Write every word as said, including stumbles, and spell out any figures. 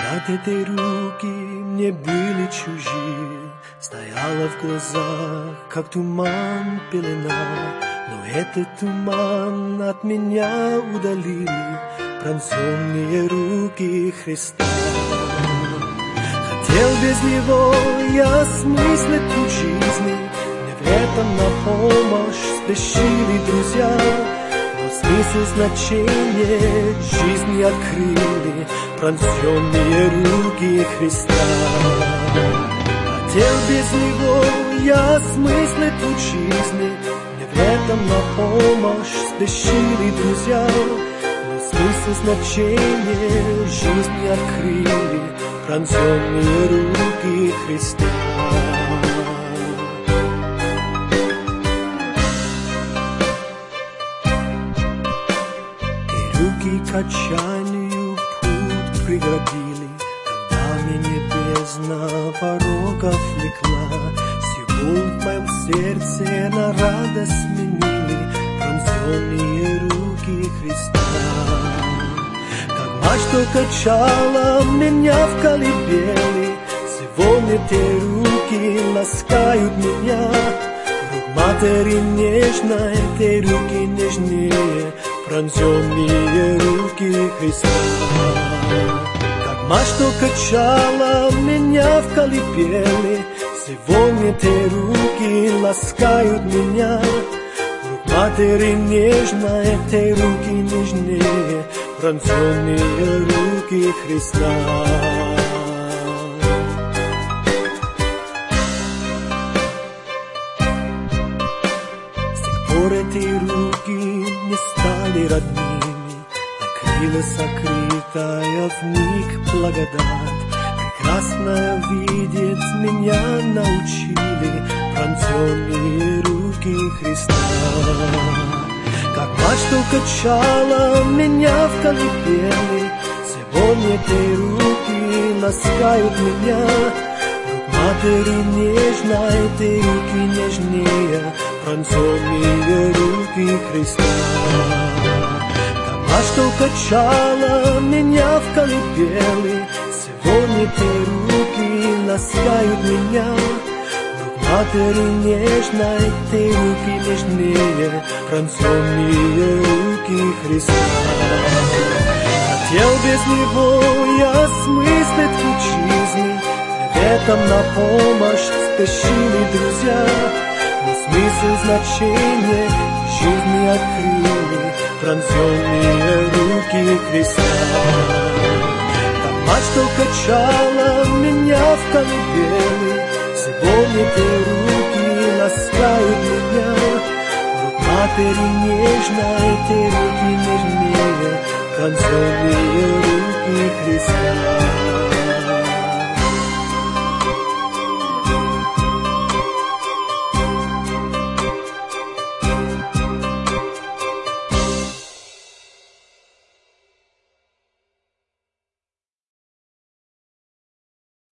Взгляд этой руки мне были чужие, стояла в глазах, как туман пелена, но этот туман от меня удалили пронзенные руки Христа. Хотел без Него я осмыслить путь жизни, мне в этом на помощь спешили друзья, но смысл, значение жизни открыли пронзенные руки Христа. Хотел без Него я осмыслить путь жизни, мне в этом на помощь спешили друзья, но смысл, значение жизни открыли пронзенные руки Христа. И руки качанию путь преградили, когда меня бездна порогов влекла. Всего в моем сердце на радость сменили пронзенные руки Христа. Что качало меня в колыбели, сегодня те руки ласкают меня. Рук матери нежной, те руки нежнее, пронзенные руки Христа. Как мать, что качала меня в колыбели, сегодня те руки ласкают меня. Рук матери нежной, те руки нежнее, пронзенные руки Христа. С тех пор эти руки не стали родными, накрыла сокрытая в них благодать. Прекрасно видеть меня научили пронзенные руки Христа. Как мать, что качала меня в колыбели, сегодня те руки ласкают меня. Рук матери нежной, те руки нежнее, пронзенные руки Христа. Как мать, что качала меня в колыбели, сегодня те руки ласкают меня. Матери нежной, те руки нежнее, пронзенные руки Христа. Хотел без Него я осмыслить путь жизни, в этом на помощь спешили друзья, но смысл, значение жизни открыли пронзенные руки Христа. Как мать, что качала меня в колыбели, сегодня те руки ласкают меня. Рук матери нежной, те руки нежнее, пронзенные руки Христа.